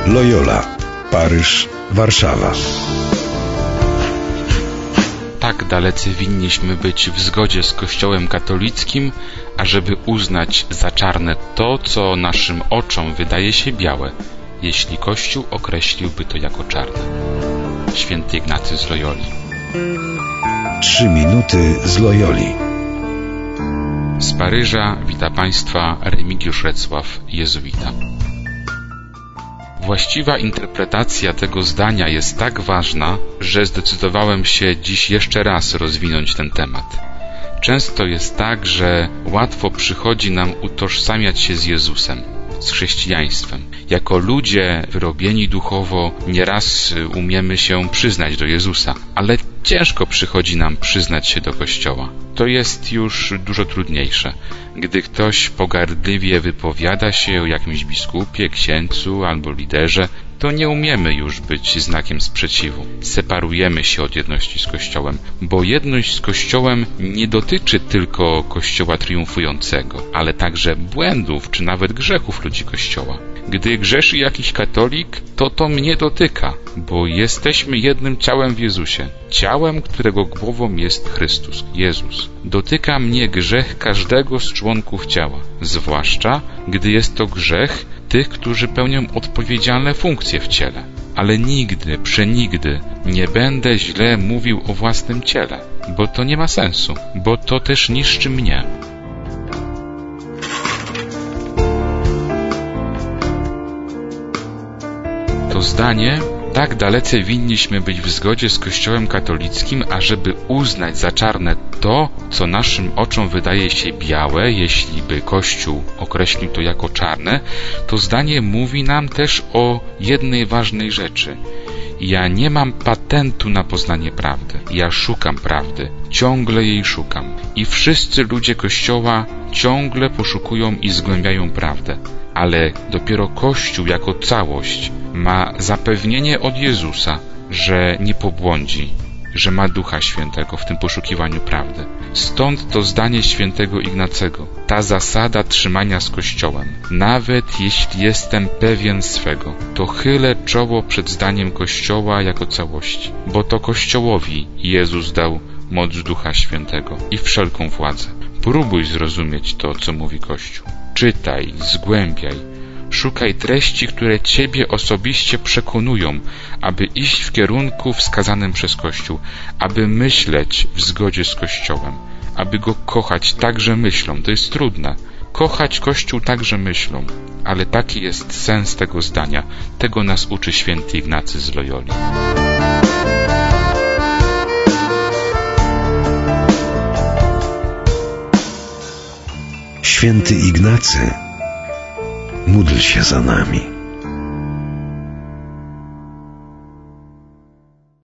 Loyola, Paryż, Warszawa. Tak dalecy winniśmy być w zgodzie z Kościołem katolickim, ażeby uznać za czarne to, co naszym oczom wydaje się białe, jeśli Kościół określiłby to jako czarne. Święty Ignacy z Loyoli. 3 minuty z Loyoli. Z Paryża wita Państwa Remigiusz Recław, jezuita. Właściwa interpretacja tego zdania jest tak ważna, że zdecydowałem się dziś jeszcze raz rozwinąć ten temat. Często jest tak, że łatwo przychodzi nam utożsamiać się z Jezusem, z chrześcijaństwem. Jako ludzie wyrobieni duchowo nieraz umiemy się przyznać do Jezusa, ale ciężko przychodzi nam przyznać się do Kościoła. To jest już dużo trudniejsze. Gdy ktoś pogardliwie wypowiada się o jakimś biskupie, księdzu albo liderze, to nie umiemy już być znakiem sprzeciwu. Separujemy się od jedności z Kościołem, bo jedność z Kościołem nie dotyczy tylko Kościoła triumfującego, ale także błędów czy nawet grzechów ludzi Kościoła. Gdy grzeszy jakiś katolik, to mnie dotyka, bo jesteśmy jednym ciałem w Jezusie. Ciałem, którego głową jest Chrystus, Jezus. Dotyka mnie grzech każdego z członków ciała, zwłaszcza gdy jest to grzech tych, którzy pełnią odpowiedzialne funkcje w ciele. Ale nigdy, przenigdy nie będę źle mówił o własnym ciele, bo to nie ma sensu, bo to też niszczy mnie. To zdanie: tak dalece winniśmy być w zgodzie z Kościołem katolickim, ażeby uznać za czarne to, co naszym oczom wydaje się białe, jeśli by Kościół określił to jako czarne, to zdanie mówi nam też o jednej ważnej rzeczy. Ja nie mam patentu na poznanie prawdy. Ja szukam prawdy. Ciągle jej szukam. I wszyscy ludzie Kościoła ciągle poszukują i zgłębiają prawdę. Ale dopiero Kościół jako całość ma zapewnienie od Jezusa, że nie pobłądzi, że ma Ducha Świętego w tym poszukiwaniu prawdy. Stąd to zdanie świętego Ignacego, ta zasada trzymania z Kościołem. Nawet jeśli jestem pewien swego, to chylę czoło przed zdaniem Kościoła jako całości, bo to Kościołowi Jezus dał moc Ducha Świętego i wszelką władzę. Próbuj zrozumieć to, co mówi Kościół. Czytaj, zgłębiaj, szukaj treści, które Ciebie osobiście przekonują, aby iść w kierunku wskazanym przez Kościół, aby myśleć w zgodzie z Kościołem, aby Go kochać także myślą. To jest trudne. Kochać Kościół także myślą, ale taki jest sens tego zdania. Tego nas uczy święty Ignacy z Loyoli. Święty Ignacy, módl się za nami.